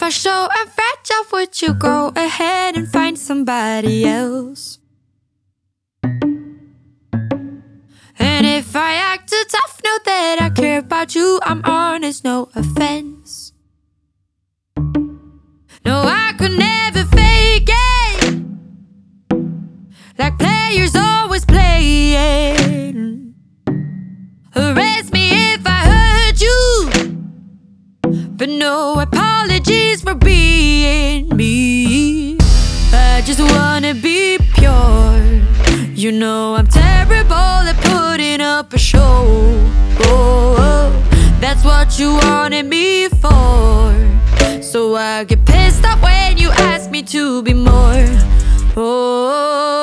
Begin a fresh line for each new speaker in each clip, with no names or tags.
you're so fragile, would you go ahead and find somebody else? And if I act too tough, know that I care about you. I'm honest, no offense. No, I could never fake it, like players always playing. Arrest me if I hurt you, but no apologies for being me. I just wanna be pure. You know I'm terrible at putting up a show. Oh, that's what you wanted me for. So I get pissed off when you ask me to be more. Oh,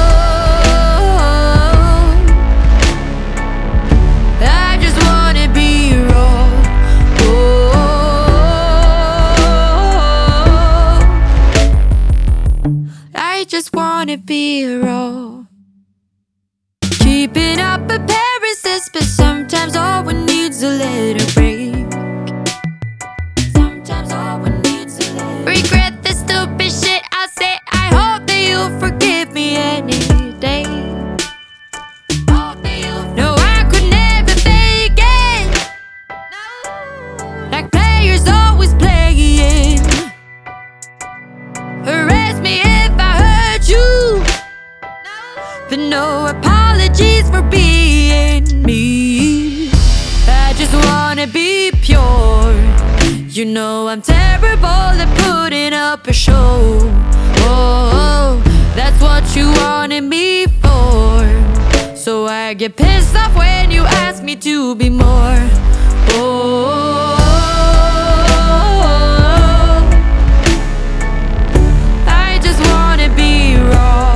I just wanna be raw. Oh, I just wanna be raw. Keeping up appearances, but sometimes all we need's a little break. Sometimes all we need's a little regret the stupid shit I say. I hope that you'll forgive me any day. No, I could never fake it, like players always playing. Arrest me if I hurt you, but no apologies for being me. I just wanna be pure. You know I'm terrible at putting up a show. Oh, that's what you wanted me for. So I get pissed off when you ask me to be more. Oh, I just wanna be raw.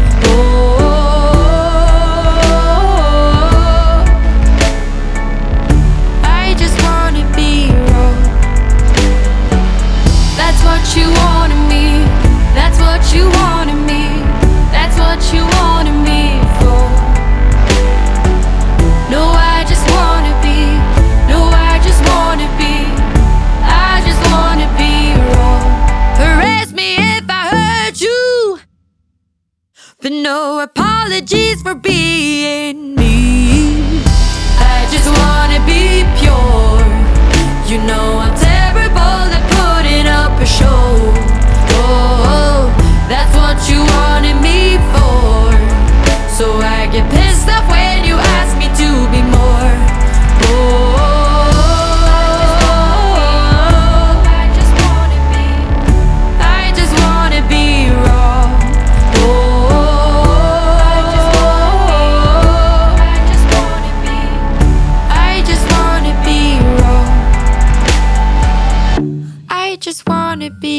You wanted me, that's what you wanted me, that's what you wanted me for. No, I just wanna be, no, I just wanna be, I just wanna be raw. Arrest me if I hurt you, but no apologies for being me. I just wanna be pure. You know I'm terrible at putting up a show. Oh, that's what you wanted me for. So I get pissed off when you ask me to be more. Oh, I just wanna be raw. Oh, I just wanna be raw. I just wanna be